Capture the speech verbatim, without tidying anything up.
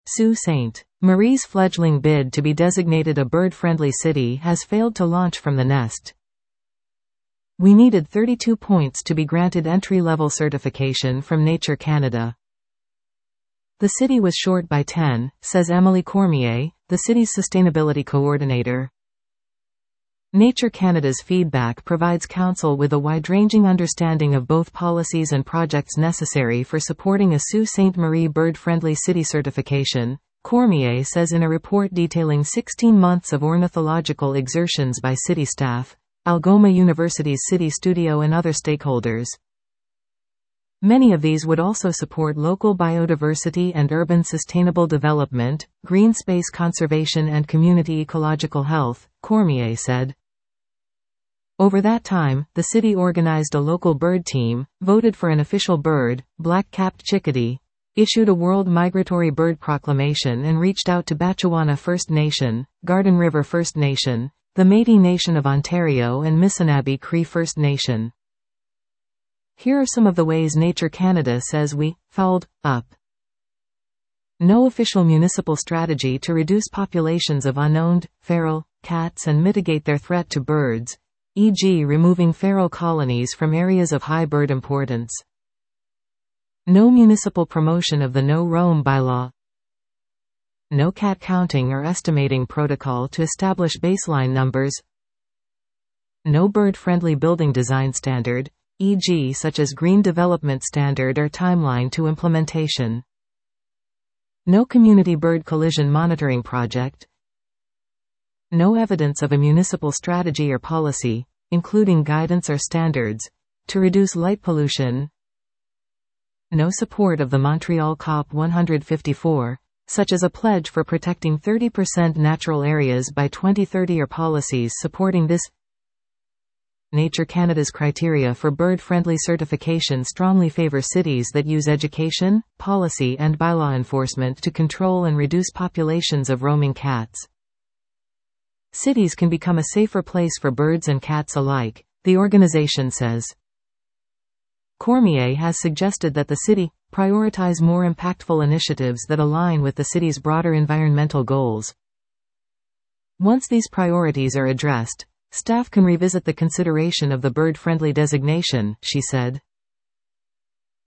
Sault Ste. Marie's fledgling bid to be designated a bird-friendly city has failed to launch from the nest. We needed thirty-two points to be granted entry-level certification from Nature Canada. The city was short by ten, says Emily Cormier, the city's sustainability coordinator. Nature Canada's feedback provides council with a wide-ranging understanding of both policies and projects necessary for supporting a Sault Ste. Marie bird-friendly city certification, Cormier says in a report detailing sixteen months of ornithological exertions by city staff, Algoma University's City Studio and other stakeholders. Many of these would also support local biodiversity and urban sustainable development, green space conservation and community ecological health, Cormier said. Over that time, the city organized a local bird team, voted for an official bird, black-capped chickadee, issued a World Migratory Bird Proclamation and reached out to Batchewana First Nation, Garden River First Nation, the Métis Nation of Ontario and Missinaba Cree First Nation. Here are some of the ways Nature Canada says we followed up. No official municipal strategy to reduce populations of unowned, feral, cats and mitigate their threat to birds, for example removing feral colonies from areas of high bird importance. No municipal promotion of the No Roam bylaw. No cat counting or estimating protocol to establish baseline numbers. No bird-friendly building design standard, for example such as Green Development Standard or timeline to implementation. No community bird collision monitoring project. No evidence of a municipal strategy or policy, including guidance or standards, to reduce light pollution. No support of the Montreal COP one hundred fifty-four, such as a pledge for protecting thirty percent natural areas by twenty thirty or policies supporting this. Nature Canada's criteria for bird-friendly certification strongly favor cities that use education, policy and bylaw enforcement to control and reduce populations of roaming cats. Cities can become a safer place for birds and cats alike, the organization says. Cormier has suggested that the city prioritize more impactful initiatives that align with the city's broader environmental goals. Once these priorities are addressed, staff can revisit the consideration of the bird-friendly designation, she said.